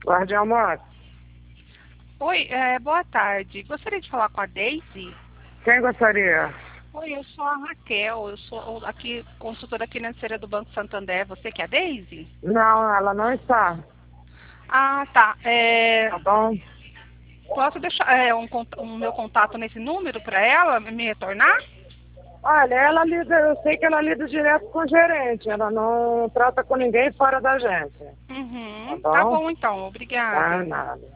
Guardião Moto. Oi, boa tarde. Gostaria de falar com a Deise? Quem gostaria? Oi, eu sou a Raquel, eu sou aqui consultora financeira do Banco Santander. Você que é a Deise? Não, ela não está. Ah, tá. Tá bom? Posso deixar um meu contato nesse número para ela me retornar? Olha, ela lida, eu sei que ela lida direto com o gerente. Ela não trata com ninguém fora da agência. Uhum. Tá Tá bom? bom então, Tá, obrigada. nada.